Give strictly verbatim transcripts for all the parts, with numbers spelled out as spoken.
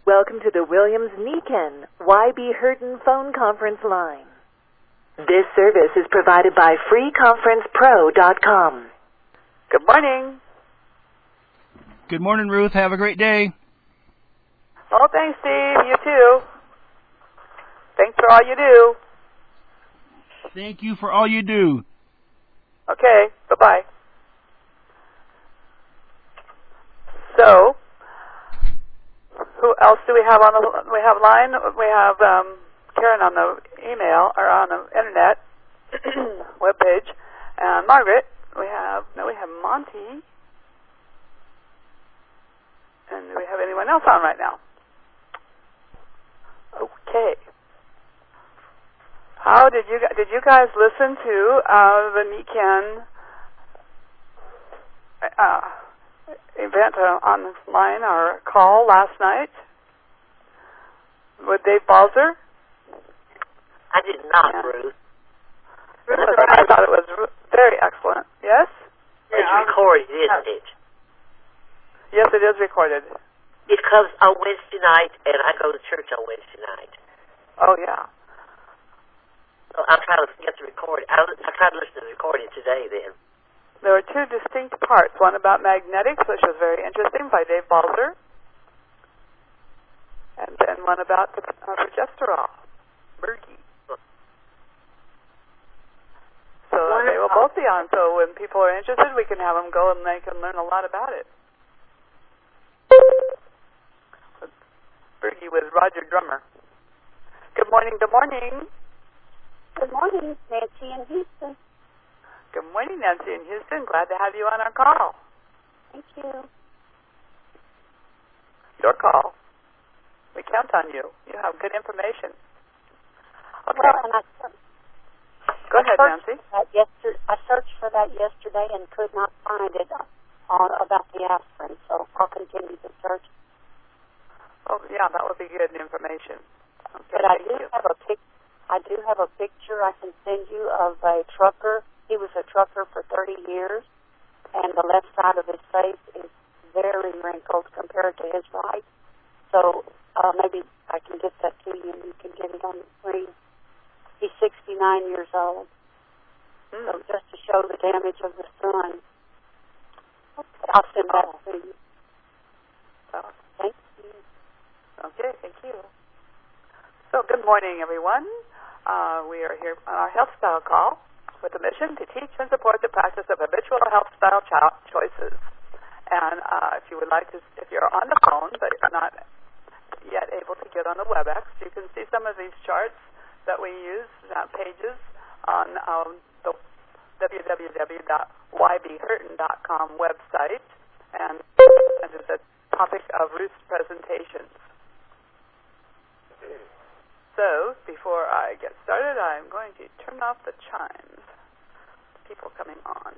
Welcome to the Williams-Niken Y B Hurton phone conference line. This service is provided by free conference pro dot com. Good morning. Good morning, Ruth. Have a great day. Oh, thanks, Steve. You too. Thanks for all you do. Thank you for all you do. Okay, bye-bye. So, who else do we have on the we have line? We have um, Karen on the email or on the internet webpage, and Margaret. We have no, we have Monty, and do we have anyone else on right now? Okay. How did you did you guys listen to uh, the Niken uh, event uh, online or call last night with Dave Balzer? I did not, yeah. Ruth. I thought it was very excellent. Yes? It's yeah, recorded, isn't it? Yes, it is recorded. It comes on Wednesday night, and I go to church on Wednesday night. Oh, yeah. So I'll try to get the recording. I'll, I'll try to listen to the recording today, then. There were two distinct parts. One about magnetics, which was very interesting, by Dave Balzer. And then one about the uh, progesterone, Bergie. So they will both be on. So when people are interested, we can have them go and they can learn a lot about it. Bergie with Roger Drummer. Good morning, good morning. Good morning, Nancy in Houston. Good morning, Nancy in Houston. Glad to have you on our call. Thank you. Your call. We count on you. You have good information. Okay. Well, and I, Go I ahead, Nancy. That yesterday, I searched for that yesterday and could not find it on, about the aspirin, so I'll continue to search. Oh, yeah, that would be good information. Okay, but I thank do you. have a pic. I do have a picture I can send you of a trucker. He was a trucker for thirty years, and the left side of his face is very wrinkled compared to his right. So uh, maybe I can get that to you, and you can get it on the screen. He's sixty-nine years old. Mm. So just to show the damage of the sun, I'll send that oh. to you. Oh. Thank you. Okay, thank you. So good morning, everyone. Uh, we are here on our Health Style Call with a mission to teach and support the practice of habitual health style cho- choices. And uh, if you would like to, if you're on the phone but you're not yet able to get on the WebEx, you can see some of these charts that we use, uh, pages on um, the w w w dot y b hurton dot com website, and under the topic of Ruth's presentations. So, before I get started, I'm going to turn off the chimes. People coming on.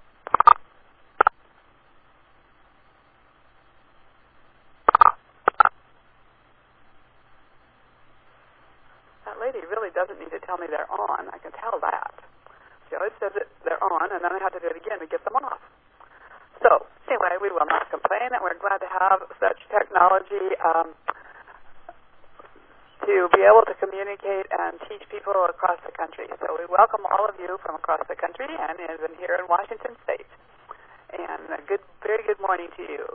That lady really doesn't need to tell me they're on. I can tell that. She always says that they're on, and then I have to do it again to get them off. So, anyway, we will not complain, and we're glad to have such technology um, to be able to communicate and teach people across the country. So we welcome all of you from across the country and even here in Washington State. And a good, very good morning to you.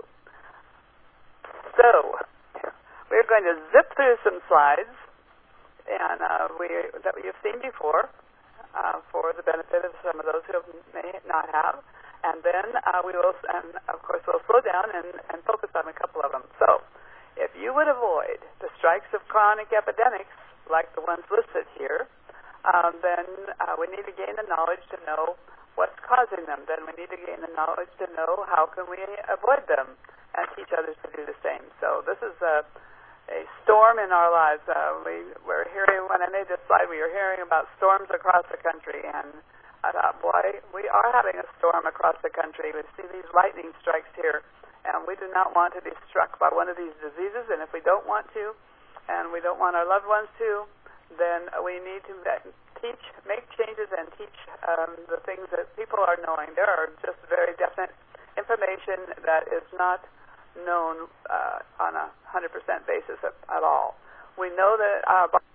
So we're going to zip through some slides and uh, we that you've seen before uh, for the benefit of some of those who may not have. And then uh, we will, and of course, we'll slow down and, and focus on a couple of them. So if you would avoid the strikes of chronic epidemics, like the ones listed here, um, then uh, we need to gain the knowledge to know what's causing them. Then we need to gain the knowledge to know how can we avoid them and teach others to do the same. So this is a, a storm in our lives. Uh, we were hearing, when I made this slide, we were hearing about storms across the country, and I thought, boy, we are having a storm across the country. We see these lightning strikes here. And we do not want to be struck by one of these diseases. And if we don't want to, and we don't want our loved ones to, then we need to teach, make changes and teach um, the things that people are knowing. There are just very definite information that is not known uh, on a one hundred percent basis at, at all. We know that uh,